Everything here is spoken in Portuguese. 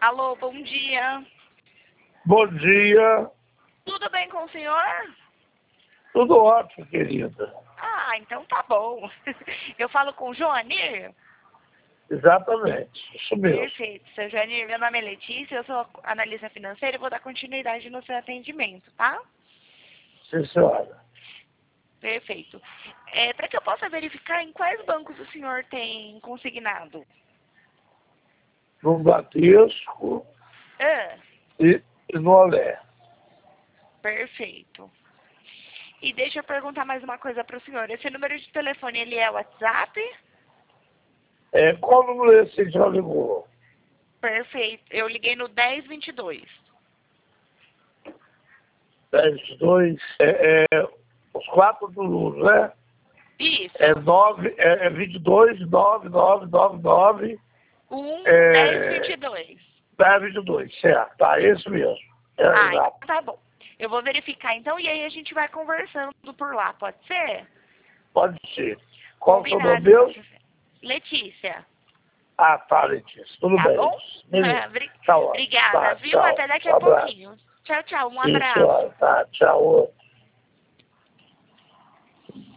Alô, bom dia. Bom dia. Tudo bem com o senhor? Tudo ótimo, querida. Ah, então tá bom. Eu falo com o Joanir? Exatamente, isso mesmo. Perfeito. Seu Joanir, meu nome é Letícia, eu sou analista financeira e vou dar continuidade no seu atendimento, tá? Sim, senhora. Perfeito. Para que eu possa verificar em quais bancos o senhor tem consignado? No Bradesco Ah, e no Olé. perfeito. E deixa eu perguntar mais uma coisa para o senhor. Esse número de telefone, ele é WhatsApp? Qual número é esse que já ligou? Perfeito. Eu liguei no 1022. 10, 2, os quatro números, né? Isso. 22, 9999, 1022. 1022, certo. Tá, esse mesmo. Ah, então Exato. tá bom. Eu vou verificar então e aí a gente vai conversando por lá, pode ser? Pode ser. Qual o seu nome Combinado, então. mesmo? Letícia, Ah, tá, Letícia. Tudo tá bem. bom? Beleza. Obri- Tá ótimo. Obrigada, Tá, viu? tchau. Até daqui Um a abraço. pouquinho. Tchau, tchau. Um Sim, senhora. abraço. Tá, tchau.